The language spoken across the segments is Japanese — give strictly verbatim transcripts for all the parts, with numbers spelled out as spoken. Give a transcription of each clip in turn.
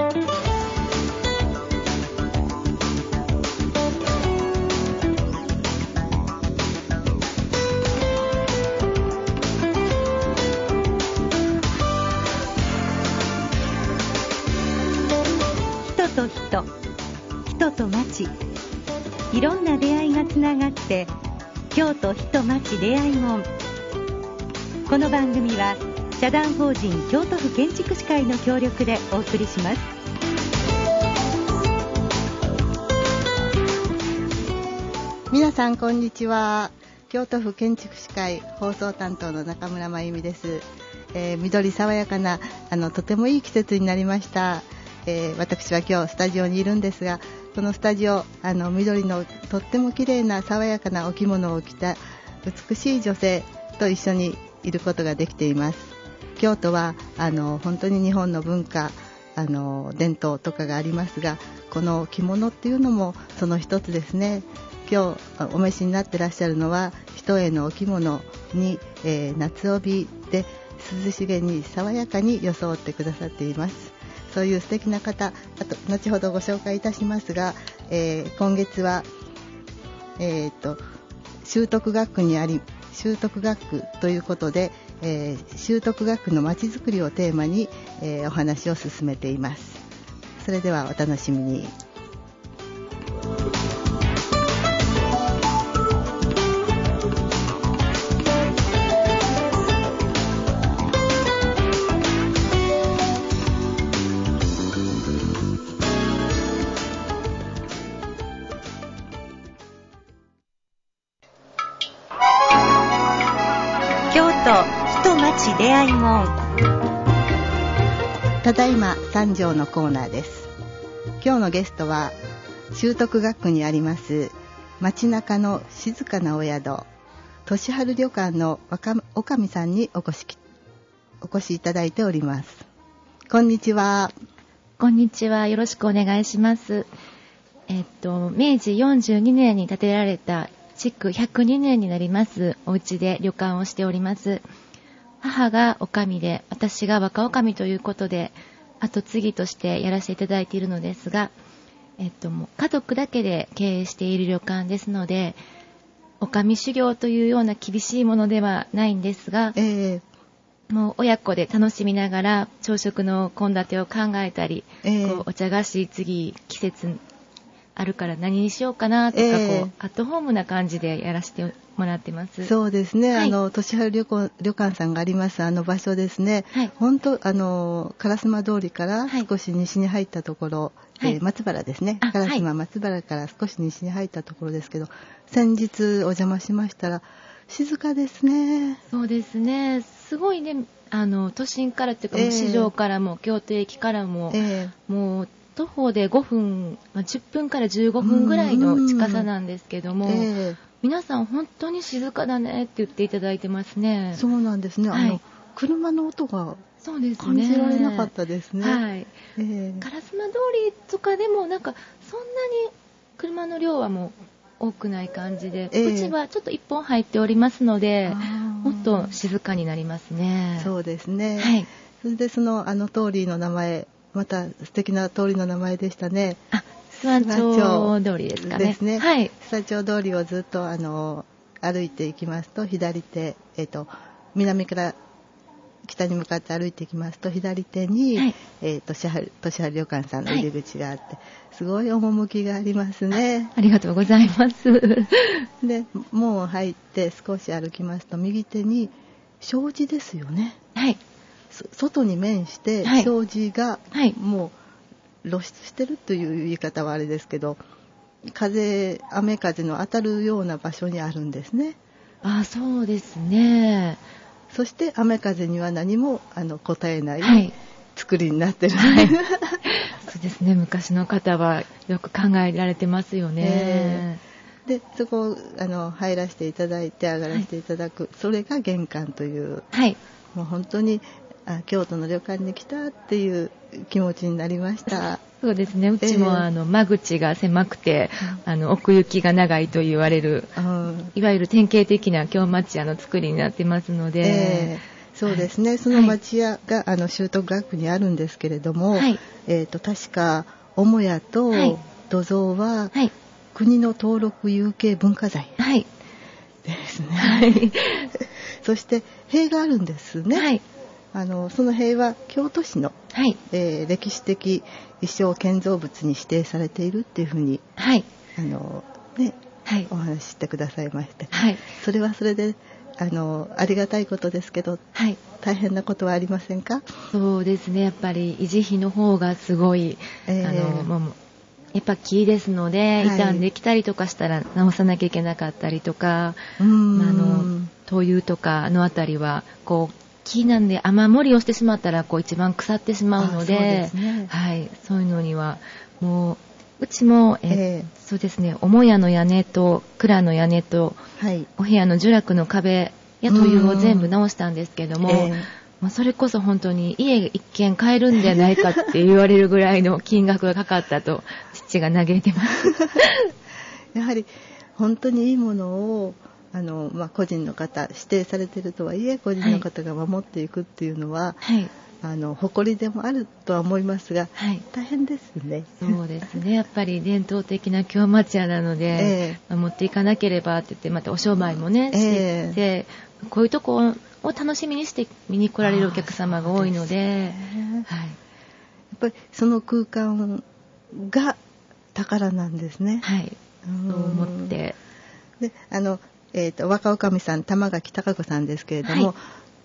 と人、人と町、いろんな出会いがつながって京都人町出会い門。この番組は社団法人京都府建築士会の協力でお送りします。 皆さんこんにちは。京都府建築士会放送担当の中村真由美です。えー、緑爽やかなあのとてもいい季節になりました。えー、私は今日スタジオにいるんですが、このスタジオ、あの緑のとっても綺麗な爽やかなお着物を着た美しい女性と一緒にいることができています。京都はあの本当に日本の文化、あの伝統とかがありますが、この着物っていうのもその一つですね。今日お召しになってらっしゃるのは一重のお着物に、えー、夏帯で涼しげに爽やかに装ってくださっています。そういう素敵な方、あと後ほどご紹介いたしますが、えー、今月は、えー、と修徳学区にあり修徳学区ということで、えー、修徳学区のまちづくりをテーマに、えー、お話を進めています。それではお楽しみに。 人町出会い門。 ただいま三条のコーナーです。今日のゲストは修徳学区にあります街中の静かなお宿俊春旅館のおかみさんにお越しお越しいただいております。こんにちは。 こんにちは、よろしくお願いします。えっと明治よんじゅうにねんに建てられた築ひゃくにねんになりますお家で旅館をしております。母がおかみで、私が若おかみということで後継ぎとしてやらせていただいているのですが、えっと、もう家族だけで経営している旅館ですので、おかみ修行というような厳しいものではないんですが、 えー、 もう親子で楽しみながら朝食の献立を考えたり、えー、こうお茶菓子次季節あるから何にしようかなとか、えー、こうアットホームな感じでやらせてもらってます。 そうですね、 はい、 あの俊春旅行旅館さんがありますあの場所ですね、 はい、 本当あの烏丸通りから少し西に入ったところ、はい、えー、松原ですね、烏丸松原から少し西に入ったところですけど、先日お邪魔しましたら静かですね。 そうですね、すごいね、あの都心からというか、えー、市場からも京都駅からも、えー、もう徒歩でごふん、じゅっぷんからじゅうごふんぐらいの近さなんですけども、えー、皆さん本当に静かだねって言っていただいてますね。 そうなんですね、はい、あの車の音が感じられなかったですね。 はい、えー、烏丸通りとかでもなんかそんなに車の量はもう多くない感じで、えー、うちはちょっと一本入っておりますので、もっと静かになりますね。 そうですね、 はい、 それでそのあの通りの名前、また素敵な通りの名前でしたね。 あ、諏訪町通りですかね。 ですね。 はい。 諏訪町通りをずっとあの歩いていきますと、左手、えっと南から北に向かって歩いていきますと、左手に、はい、えっと俊春旅館さんの入り口があって、はい、すごい趣がありますね。 あ、ありがとうございます。 で、門を入って少し歩きますと、右手に障子ですよね。 はい。 外に面して障子がもう露出してるという言い方はあれですけど、風雨風の当たるような場所にあるんですね。 あ、そうですね。 そして雨風には何もあの応えない作りになってる、はい、 そうですね、昔の方はよく考えられてますよね。 えー、でそこをあの入らせていただいて上がらせていただく、はい、それが玄関という、 はい、 もう本当にあ京都の旅館に来たっていう気持ちになりました。 そうですね、うちも、えー、あの間口が狭くて、うん、あの奥行きが長いと言われる、うん、いわゆる典型的な京町屋の作りになってますので、 えー、 そうですね、その町屋が、はい、あの修徳学区にあるんですけれども、はい、えー、と確か母屋と土蔵は、はい、国の登録有形文化財ですね、はい、そして塀があるんですね、はい、あのその塀は京都市の、はい、えー、歴史的一生建造物に指定されているっていうふうに、はい、あのね、はい、お話ししてくださいました、はい、それはそれであのありがたいことですけど、はい、大変なことはありませんか？ そうですね、やっぱり維持費の方がすごい、えー、あのもうやっぱ木ですので、はい、傷んできたりとかしたら直さなきゃいけなかったりとか、うーん、まあ、あの灯油とかのあたりはこう木なんで雨漏りをしてしまったらこう一番腐ってしまうので、そうですね、はい、そういうのにはもううちも、ええー、そうですね、母屋の屋根と蔵の屋根と、はい、お部屋の樹落の壁や灯油を全部直したんですけども、えーまあ、それこそ本当に家一軒買えるんじゃないかって言われるぐらいの金額がかかったと父が嘆いてますやはり本当にいいものをあの、まあ、個人の方指定されているとはいえ個人の方が守っていくっていうのは、はい、あの誇りでもあるとは思いますが、はい、大変ですね。 そうですね、やっぱり伝統的な京町屋なので、えー、守っていかなければって言って、またお商売もね、えー、して、こういうとこを楽しみにして見に来られるお客様が多いので、ね、はい、やっぱりその空間が宝なんですね。 はい、そう思ってで、あの、えーと、若女将さん玉垣孝子さんですけれども、はい、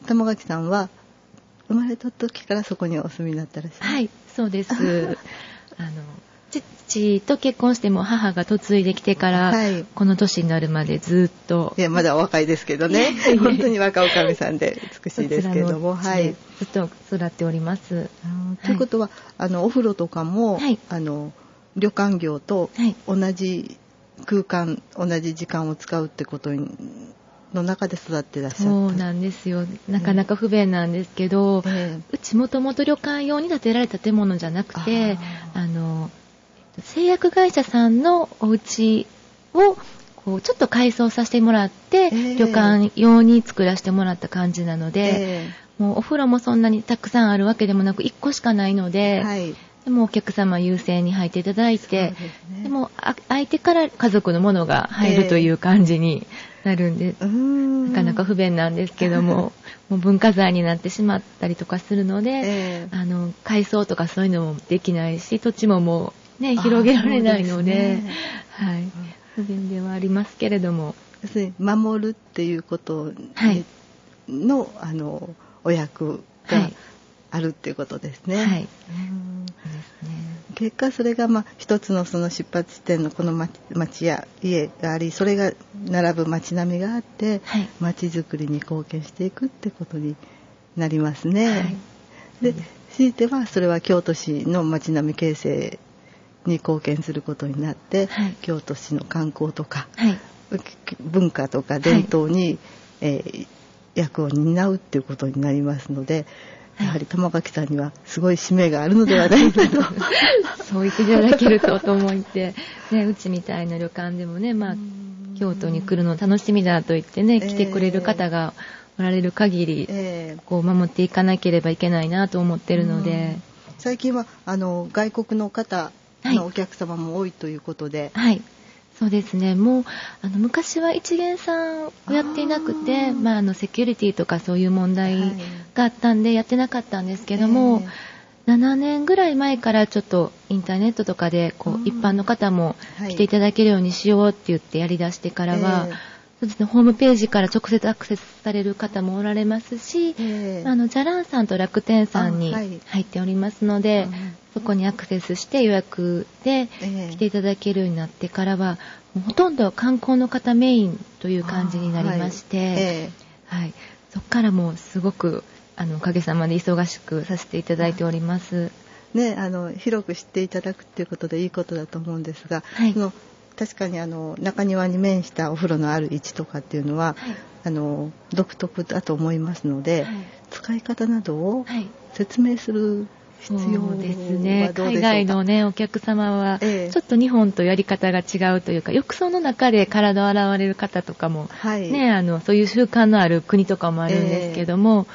玉垣さんは生まれた時からそこにお住みになったらしい。 はい、そうですあの父と結婚しても母が嫁いできてから、はい、この年になるまでずっと、 いやまだお若いですけどね本当に若女将さんで美しいですけれども、 はい、ずっと育っております。 ということはあのお風呂とかも、はい、あの旅館業と同じ空間、はい、同じ時間を使うってことにの中で育ってらっしゃった。 そうなんですよ、なかなか不便なんですけど、えー、うちもともと旅館用に建てられた建物じゃなくて、ああの製薬会社さんのお家をこうちょっと改装させてもらって、えー、旅館用に作らせてもらった感じなので、えー、もうお風呂もそんなにたくさんあるわけでもなくいっこしかないので、はい、でもお客様優先に入っていただいて、 で,、ね、でも相手から家族のものが入るという感じになるんで、えー、なかなか不便なんですけどももう文化財になってしまったりとかするので、えー、あの改装とかそういうのもできないし、土地ももうね、広げられないの で, で、ね、はい、不便ではありますけれども、 要するに守るっていうことの、はい、あのお役があるっていうことですね。はい、うん、ですね。結果それが、まあ、一つのその出発地点のこの 町, 町や家があり、それが並ぶ町並みがあって、はい、町づくりに貢献していくってことになりますね。はい、で、強いてはそれは京都市の町並み形成に貢献することになって、はい、京都市の観光とか、はい、文化とか伝統に、はい、えー、役を担うっていうことになりますので、やはり玉垣さんにはすごい使命があるのではないかとそう言っていただけるとと思って、ね、うちみたいな旅館でもね、まあ、京都に来るの楽しみだと言ってね、来てくれる方がおられる限り、えー、こう守っていかなければいけないなと思ってるので、 最近はあの外国の方のお客様も多いということで、 はい、はい、そうですね、もうあの昔は一元さんをやっていなくて、あ、まあ、あのセキュリティとかそういう問題があったんでやってなかったんですけども、えー、ななねんぐらい前からちょっとインターネットとかでこう、うん、一般の方も来ていただけるようにしようって言ってやりだしてからは、えーそうですね、ホームページから直接アクセスされる方もおられますし、えー、あのジャランさんと楽天さんに入っておりますので、はい、そこにアクセスして予約で来ていただけるようになってからは、もうほとんど観光の方メインという感じになりまして、はいえーはい、そこからもうすごくあのおかげさまで忙しくさせていただいております。 ね、あの広く知っていただくということでいいことだと思うんですが、はい、その確かにあの中庭に面したお風呂のある位置とかっていうのは、はい、あの独特だと思いますので、はい、使い方などを説明する必要はどうでしょうか。そうですね、 海外の、ね、お客様はちょっと日本とやり方が違うというか、ええ、浴槽の中で体を洗われる方とかも、はい、ね、あのそういう習慣のある国とかもあるんですけども、え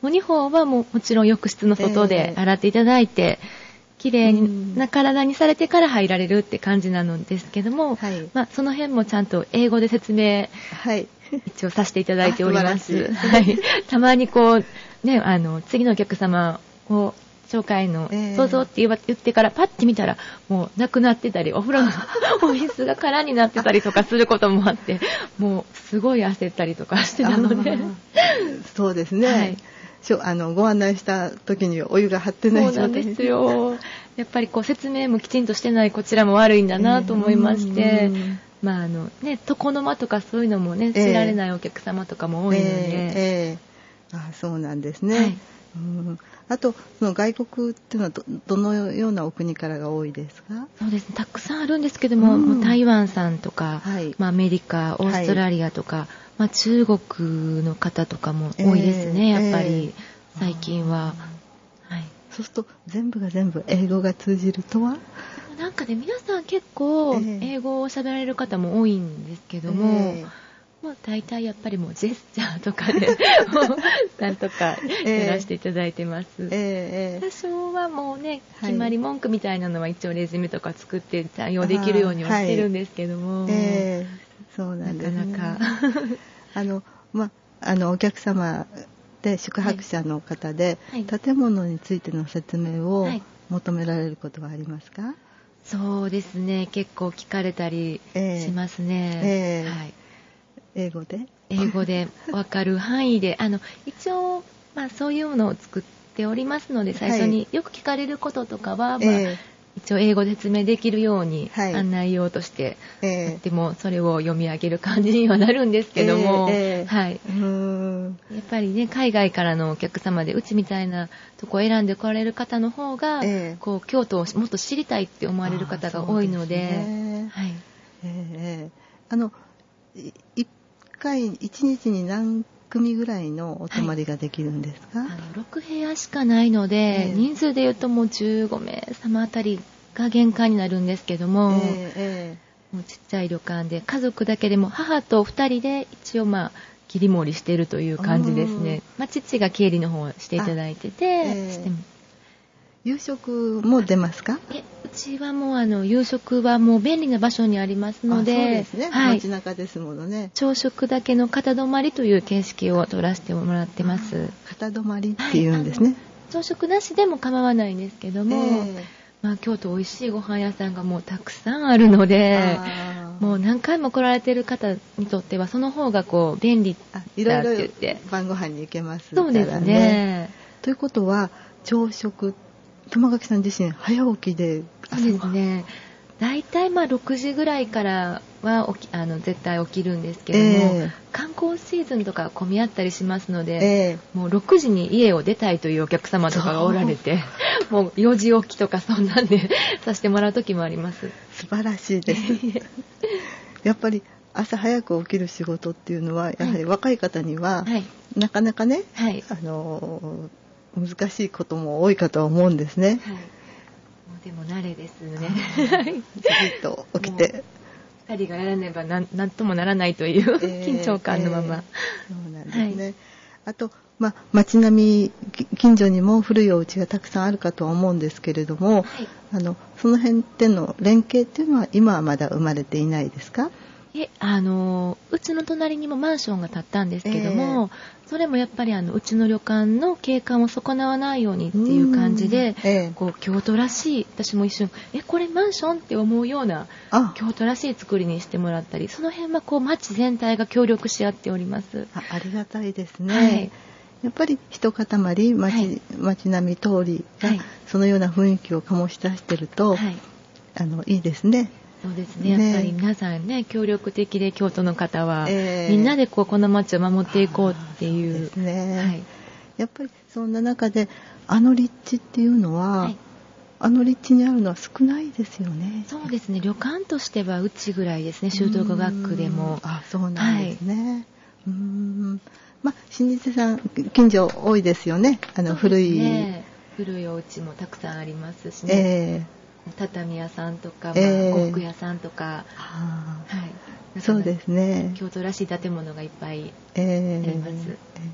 もうにほんはもうもちろん浴室の外で洗っていただいて、えー綺麗な体にされてから入られるって感じなのですけども、はい、まあ、その辺もちゃんと英語で説明、はい、一応させていただいております。はい、たまにこう、ね、あの次のお客様を紹介のどうぞって言ってからパッて見たらもうなくなってたり、お風呂のお水が空になってたりとかすることもあって、もうすごい焦ったりとかしてたので。 そうですね。はい、あのご案内した時にお湯が張ってない状態。 そうなんですよ。やっぱりこう説明もきちんとしてないこちらも悪いんだなと思いまして、えー、まああのね、床の間とかそういうのもね、知られないお客様とかも多いので、えーえー、あ、そうなんですね。はい、うん、あとその外国っていうのは ど, どのようなお国からが多いですか？ そうですね、たくさんあるんですけども、うん、もう台湾さんとか、はい、まあ、アメリカ、オーストラリアとか、はい、まあ、中国の方とかも多いですね、えー、やっぱり、えー、最近は。はい、 そうすると全部が全部英語が通じるとは？ なんかね、皆さん結構英語を喋られる方も多いんですけども、えーもう大体やっぱりもうジェスチャーとかでなんとかやらせていただいてます、えーえー、多少はもうね、決まり文句みたいなのは一応レジュメとか作って対応できるようにはしてるんですけども、はい、 えー、そうなんですね。なかなかあの、ま、あのお客様で宿泊者の方で、はいはい、建物についての説明を求められることはありますか？はい、 そうですね、結構聞かれたりしますね、えーえーはい、 英語で英語で分かる範囲であの一応、まあ、そういうものを作っておりますので、最初によく聞かれることとかは、はい、まあえー、一応英語で説明できるように案内用としてやっても、それを読み上げる感じにはなるんですけども、えーえーはい、うーんやっぱりね、海外からのお客様でうちみたいなとこを選んで来られる方の方が、えー、こう京都をもっと知りたいって思われる方が多いので、ね、はい、 えー、あの一回一日に何組ぐらいのお泊まりができるんですか？はい、あのろくへやしかないので、えー、人数でいうともうじゅうごめい様あたりが限界になるんですけども、えーえー、もうちっちゃい旅館で家族だけでも母とふたりで一応まあ切り盛りしてるという感じですね。まあ、父が経理の方をしていただいてて、えー、して夕食も出ますか？ えうちはもうあの夕食はもう便利な場所にありますので、 そうですね、はい、街中ですものね。 朝食だけの肩泊まりという形式を取らせてもらってます。 肩泊まりっていうんですね、はい、 朝食なしでも構わないんですけども、えーまあ、京都美味しいご飯屋さんがもうたくさんあるので、もう何回も来られてる方にとってはその方がこう便利だって言って、いろいろ晩ご飯に行けますからね。 そうですね。 ということは朝食、玉垣さん自身早起きで朝そうですね、だいたいまあろくじぐらいからは起きあの絶対起きるんですけども、えー、観光シーズンとか混み合ったりしますので、えー、もうろくじに家を出たいというお客様とかがおられてもうよじ起きとかそんなんでさせてもらう時もあります。 素晴らしいですやっぱり朝早く起きる仕事っていうのはやはり若い方には、はい、なかなかね、はい、あの難しいことも多いかとは思うんですね、はい、もうでも慣れですねずっと起きてふたりがやらねばなんなんともならないという、えー、緊張感のまま、 えー、そうなんですね、はい、あと、まあ、街並み近所にも古いお家がたくさんあるかとは思うんですけれども、はい、あのその辺での連携っていうのは今はまだ生まれていないですか？ えあのうちの隣にもマンションが建ったんですけども、えー、それもやっぱりあのうちの旅館の景観を損なわないようにっていう感じで、えー、こう京都らしい、私も一瞬えこれマンションって思うような京都らしい作りにしてもらったり、その辺はこう町全体が協力し合っております。 あ, ありがたいですね、はい、やっぱり一塊 町,、はい、町並み通りがそのような雰囲気を醸し出してると、はい、あのいいですね。 そうですね、やっぱり皆さんね協力的で京都の方は、えー、みんなでこうこの町を守っていこうっていう、ですね、はい、 やっぱりそんな中であの立地っていうのは、はい、あの立地にあるのは少ないですよね。 そうですね、旅館としてはうちぐらいですね、修道語学区でも。 あ、そうなんですね、はい、うーん、まあ、老舗さん近所多いですよね。あの古い、ね、 古いお家もたくさんありますしね、えー畳屋さんとか、まあえー、 呉服屋さんとか、 はい、そうですね、 京都らしい建物がいっぱいあります、えーえー、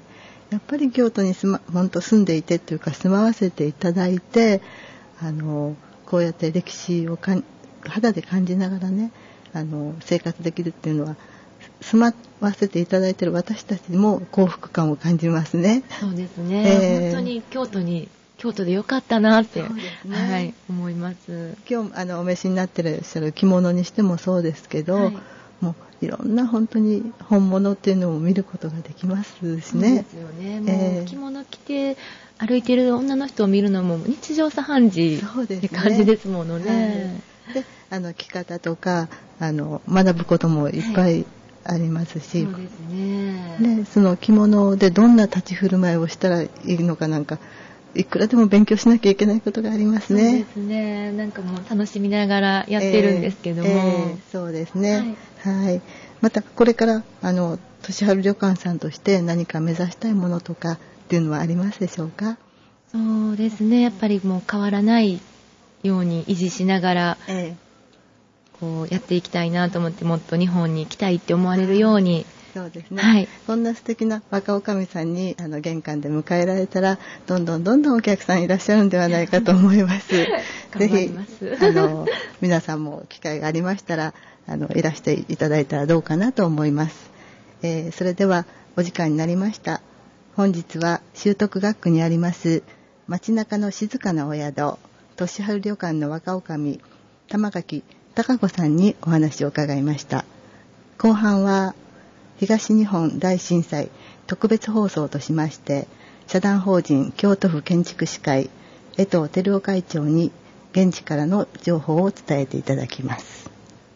やっぱり京都に住ま本当住んでいてというか住まわせていただいて、あのこうやって歴史をかん肌で感じながらね、あの生活できるっていうのは、住まわせていただいている私たちも幸福感を感じますね。 そうですね、えー、本当に京都に京都でよかったなって、ね、はい、思います。 今日あのお召しになってらっしゃる着物にしてもそうですけど、はい、もういろんな本当に本物っていうのを見ることができますしね。そうですよね。もう着物着て歩いている女の人を見るのも日常茶飯事って感じですものね。 はい、で、あの着方とかあの学ぶこともいっぱいありますし、 そうですね。 で、その着物でどんな立ち振る舞いをしたらいいのかなんか。いくらでも勉強しなきゃいけないことがありますね。 そうですね。なんかもう楽しみながらやってるんですけども、えーえー、 そうですね。はい。はい、またこれからあの年春旅館さんとして何か目指したいものとかっていうのはありますでしょうか？ そうですね。やっぱりもう変わらないように維持しながら、えー、こうやっていきたいなと思って、もっと日本に来たいって思われるように。 そうですね、 はい、 そんな素敵な若女将さんにあの玄関で迎えられたらどんどんどんどんお客さんいらっしゃるんではないかと思いますぜひあの皆さんも機会がありましたらあのいらしていただいたらどうかなと思います、えー、それではお時間になりました。本日は修徳学区にあります街中の静かなお宿年春旅館の若女将玉垣孝子さんにお話を伺いました。後半は東日本大震災特別放送としまして社団法人京都府建築士会江藤照夫会長に現地からの情報を伝えていただきます。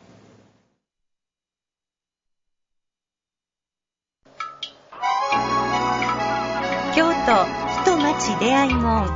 京都人町出会い門。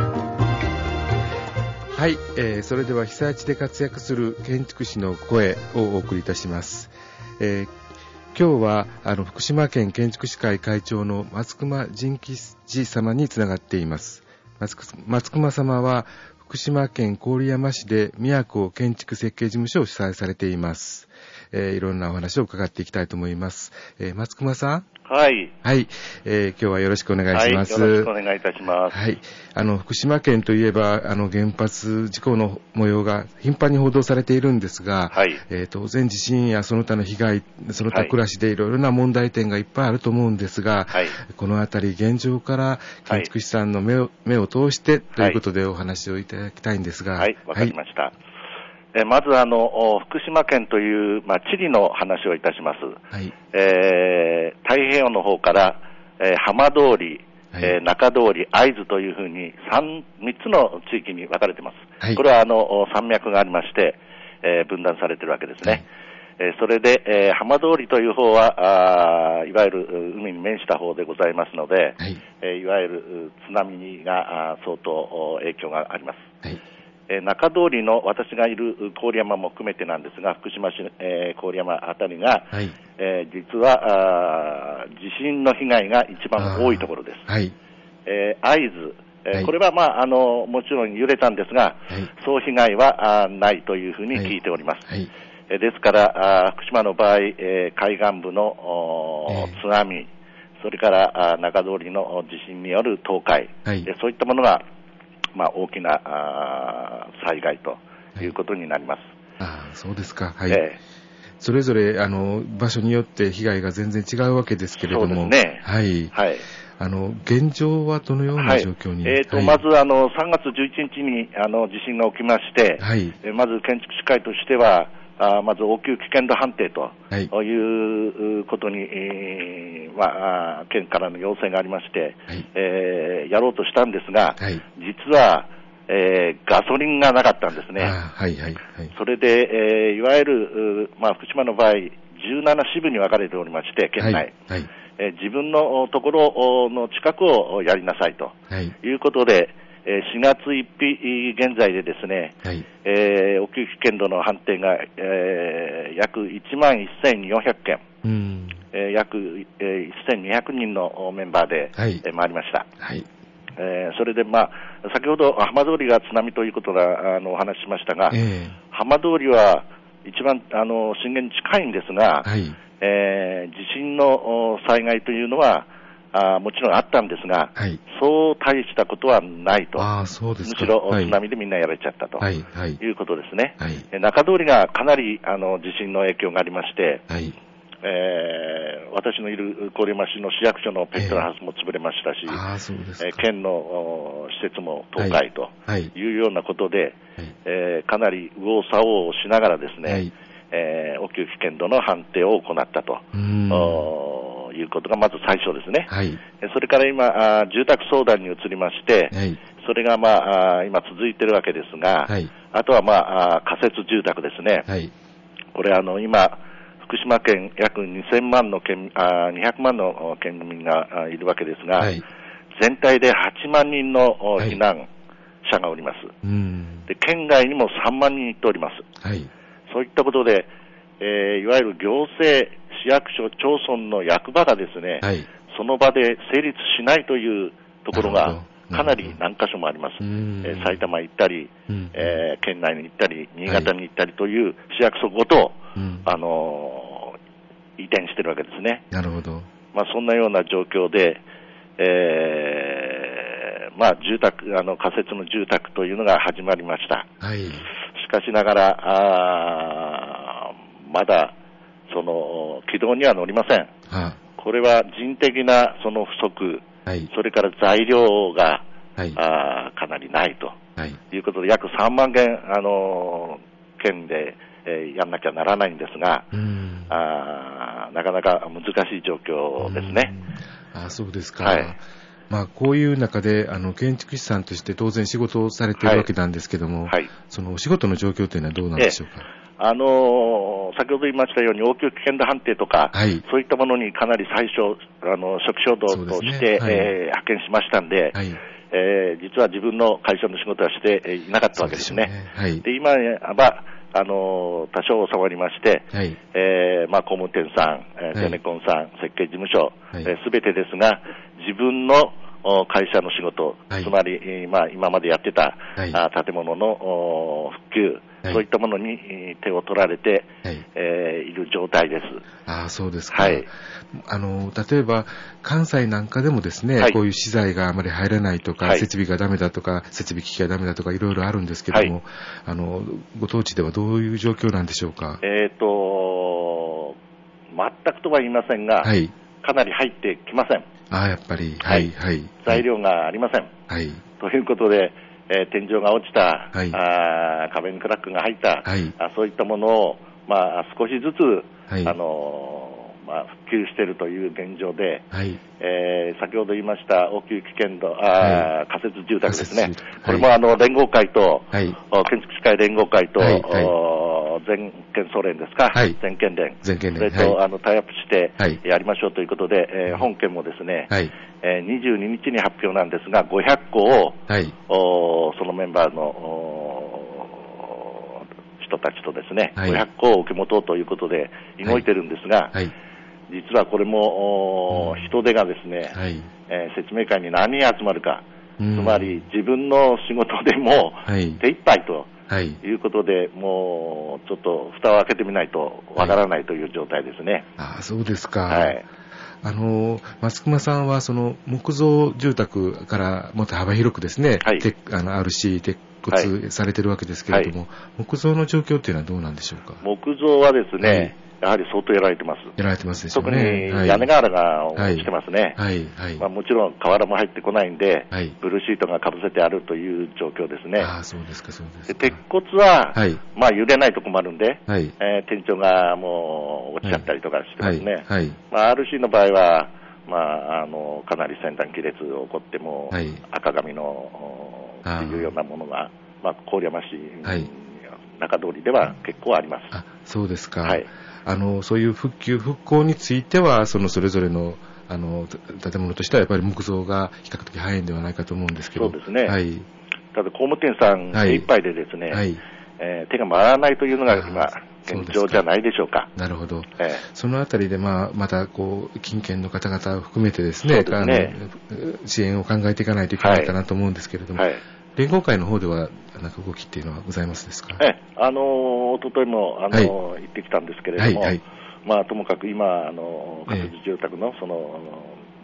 はい、えー、それでは被災地で活躍する建築士の声をお送りいたします。えー今日はあの福島県建築士会会長の松隈仁吉様につながっています。松, 松隈様は福島県郡山市で都建築設計事務所を主催されています。えー、いろんなお話を伺っていきたいと思います。えー、松隈さん。 はい。 はい、えー。今日はよろしくお願いします。 はい、よろしくお願いいたします。 はい。あの、福島県といえば、あの、原発事故の模様が頻繁に報道されているんですが、はい。えー、当然地震やその他の被害、その他暮らしでいろいろな問題点がいっぱいあると思うんですが、はい。このあたり現状から建築士さんの目を、はい、目を通してということでお話をいただきたいんですが。 はい、わ、はい、かりました。えまずあの福島県という、まあ、地理の話をいたします、はいえー、太平洋の方から、えー、浜通り、はいえー、中通り、会津というふうに 3, 3つの地域に分かれています、はい、これはあの山脈がありまして、えー、分断されているわけですね、はいえー、それで、えー、浜通りという方はあいわゆる海に面した方でございますので、はいえー、いわゆる津波が相当影響があります、はいえー、中通りの私がいる郡山も含めてなんですが福島市、えー、郡山あたりが、はいえー、実はあ地震の被害が一番多いところです、はいえー、会津、えーはい、これは、まあ、あのもちろん揺れたんですが、はい、総被害はあないというふうに聞いております、はいはいえー、ですからあ福島の場合、えー、海岸部の、えー、津波それからあ中通りの地震による倒壊、はいえー、そういったものがまあ、大きなあ災害ということになります。 はい、あそうですか、はいえー、それぞれあの場所によって被害が全然違うわけですけれども、 そうですねはいはい、あの現状はどのような状況に、 はいえーとはい、まずあのさんがつじゅういちにちにあの地震が起きまして、はいえー、まず建築士会としてはあまず応急危険度判定ということに、はいえーまあ、県からの要請がありまして、はいえー、やろうとしたんですが、はい、実は、えー、ガソリンがなかったんですね。はいはいはい、それで、えー、いわゆる、まあ、福島の場合じゅうななしぶに分かれておりまして県内、はいはいえー、自分のところの近くをやりなさいということで、しがつついたち現在でですね、はいえー、応急危険度の判定が、えー、約いちまんせんよんひゃくけん、うんえー、約、えー、せんにひゃくにんのメンバーで、はいえー、回りました、はいえー、それで、まあ、先ほど浜通りが津波ということがあのお話ししましたが、えー、浜通りは一番あの震源に近いんですが、はいえー、地震の災害というのはあもちろんあったんですが、はい、そう大したことはないと。 あそうですか。 むしろ津波でみんなやられちゃったと、 はいはい、 いうことですね。 はい、 中通りがかなりあの地震の影響がありまして、 はい、 えー、私のいる郡山市の市役所のペットのハウスも潰れましたし、 えー、あそうですか。 えー、県の施設も倒壊というようなことで、はいはい、えー、かなり右往左往をしながらですね、はい、えー、応急危険度の判定を行ったということがまず最初ですね。 はい、 それから今あ、住宅相談に移りまして、はい、それが、まあ、今続いているわけですが、はい、あとは、まあ、仮設住宅ですね。はい、これあの今福島県約にせんまんの県あにひゃくまんの県民がいるわけですが、はい、全体ではちまんにんの避難者がおります、はい、うんで県外にもさんまんにん行っております、はい、そういったことで、えー、いわゆる行政市役所町村の役場がですね、はい、その場で成立しないというところがかなり何箇所もあります、えー、埼玉行ったり、えー、県内に行ったり新潟に行ったりという市役所ごと、うん、あのー、移転してるわけですね。 なるほど。 まあ、そんなような状況で、えーまあ、住宅あの仮設の住宅というのが始まりました、はい、しかしながらあまだその軌道には乗りません、はあ、これは人的なその不足、はい、それから材料が、はい、あかなりないと、はい、いうことで約さんまんげんあの県でえー、やんなきゃならないんですが、うんあなかなか難しい状況ですね。 あそうですか、はいまあ、こういう中であの建築士さんとして当然仕事をされているわけなんですけども、はいはい、そのお仕事の状況というのはどうなんでしょうか。 あのー、先ほど言いましたように応急危険度判定とか、はい、そういったものにかなり最初あの初期衝動として、ねはいえー、派遣しましたんで、はいえー、実は自分の会社の仕事はしていなかったわけですね。で、ねはい、で今はあの多少収まりまして、はいえーまあ、工務店さん、えー、ゼネコンさん、設計事務所、すべ、はいえー、てですが、自分の会社の仕事、はい、つまり、まあ、今までやってた、はい、あ建物の復旧、はい、そういったものに手を取られて、はいえー、いる状態です。 あそうですか、はい、あの例えば関西なんかでもですね、はい、こういう資材があまり入らないとか、はい、設備がダメだとか設備機器がダメだとかいろいろあるんですけども、はい、あのご当地ではどういう状況なんでしょうか。 えーと全くとは言いませんが、はい、かなり入ってきません。 あやっぱり、はいはい、 材料がありません、はい、ということで、えー、天井が落ちた、はい、あ壁にクラックが入った、はい、あそういったものを、まあ、少しずつ、はいあのーまあ、復旧しているという現状で、はいえー、先ほど言いました応急危険度あ、はい、仮設住宅ですね、はい、これもあの連合会と、はい、建築士会連合会と、はいはい全県総連ですか、はい、全県連、 全県連それと、はい、あのタイアップしてやりましょうということで、はいえー、本県もですね、はいえー、にじゅうににちに発表なんですが、ごひゃっこを、はい、おそのメンバーの人たちとですね、はい、ごひゃっこを受け持とうということで動いてるんですが、はいはい、実はこれも、うん、人手がですね、はいえー、説明会に何人集まるか、うん、つまり自分の仕事でも手一杯と、はい、いうことで、もうちょっと蓋を開けてみないとわからないという状態ですね。 はい、あそうですか。はい、あの松隈さんはその木造住宅からもっと幅広くですね、はい、あの アールシー 鉄骨されてるわけですけれども、はい、木造の状況というのはどうなんでしょうか。 木造はですね、はいやはり相当やられてます。 やられてますでしょうね。 特に屋根瓦が落ちてますね。はいはいはいまあ、もちろん瓦も入ってこないんで、はい、ブルーシートがかぶせてあるという状況ですね。 あそうですかそうですか。 で鉄骨は、はいまあ、揺れないと困るんで、はいえー、天井がもう落ちちゃったりとかしてますね。はいはいまあ、アールシー の場合は、まあ、あのかなり先端亀裂が起こっても、はい、赤紙のっていうようなものが、まあ、郡山市、はい、中通りでは結構あります。 あそうですか。はいあのそういう復旧復興についてはそのそれぞれのあの建物としてはやっぱり木造が比較的早いんではないかと思うんですけど。 そうですね、はい、ただ工務店さん手一杯でですね、はいえー、手が回らないというのが今現状じゃないでしょうか。 なるほど、えー、そのあたりで、まあ、またこう近県の方々を含めてですね、ですねあの支援を考えていかないといけないかなと思うんですけれども、はいはい連合会の方ではなんか動きっていうのはございますですか。 えあのおとといもあの、はい、行ってきたんですけれども、はいはいまあ、ともかく今あの仮設住宅のその、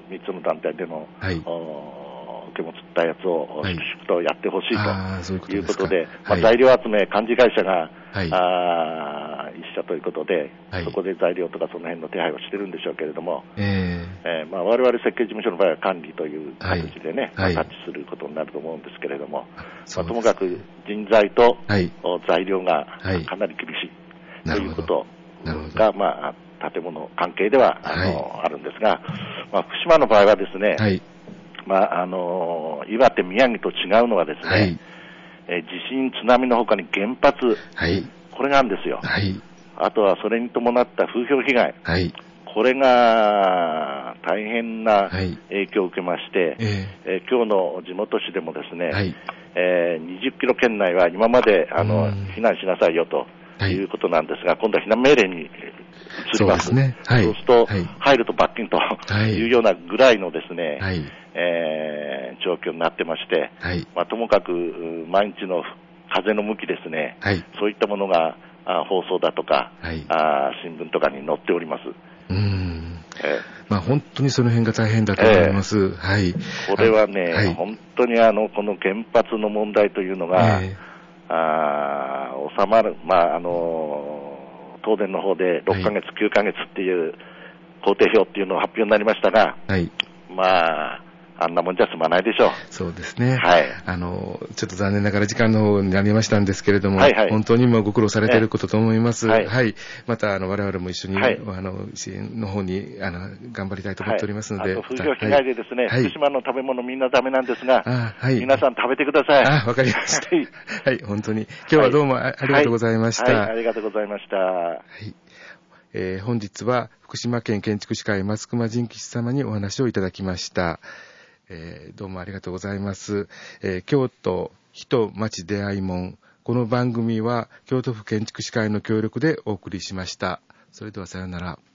みっつの団体での、はい、受け持ったやつを粛々とやってほしいということで、まあ、材料集め幹事会社が、はい、あ一社ということで、はい、そこで材料とかその辺の手配をしてるんでしょうけれども、えーえーまあ、我々設計事務所の場合は管理という形でね、はいまあ、タッチすることになると思うんですけれども、まあ、ともかく人材と、はい、材料がかなり厳しいということが、まあ、建物関係ではあの、はい、あるんですが、まあ、福島の場合はですね、はいまああの岩手、宮城と違うのはですね、はいえー、地震、津波の他に原発、はい、これがあるんですよ、はい、あとはそれに伴った風評被害、はい、これが大変な影響を受けまして、はいえーえー、今日の地元紙でもですね、はいえー、にじゅっキロ圏内は今まであの避難しなさいよということなんですが、今度は避難命令に移ります。そうですね。はい、そうすると、はい、入ると罰金というようなぐらいのですね、はいえー、状況になってまして、はいまあ、ともかく毎日の風の向きですね、はい、そういったものがあ放送だとか、はい、あ新聞とかに載っております。 うーんえーまあ、本当にその辺が大変だと思います。えーはい、 これはね、はい、本当にあのこの原発の問題というのが、えー、あ収まる、まああの東電の方でろっかげつ、はい、きゅうかげつっていう工程表っていうのを発表になりましたが、はい、まああんなもんじゃ済まないでしょう。 そうですね。はい。あの、ちょっと残念ながら時間の方になりましたんですけれども、はいはい、本当に今ご苦労されていることと思います。はい。はい、また、あの、我々も一緒に、はい、あの、支援の方に、あの、頑張りたいと思っておりますので。はい、あと、風評被害でですね、はい、福島の食べ物みんなダメなんですが、はい、皆さん食べてください。あ、わかりました。はい、本当に。今日はどうも あ,、はい、ありがとうございました。 はい、はい、ありがとうございました。はい。 えー、本日は福島県建築士会松隈仁吉様にお話をいただきました。えー、どうもありがとうございます。えー、京都人町出会い門。この番組は京都府建築士会の協力でお送りしました。それではさようなら。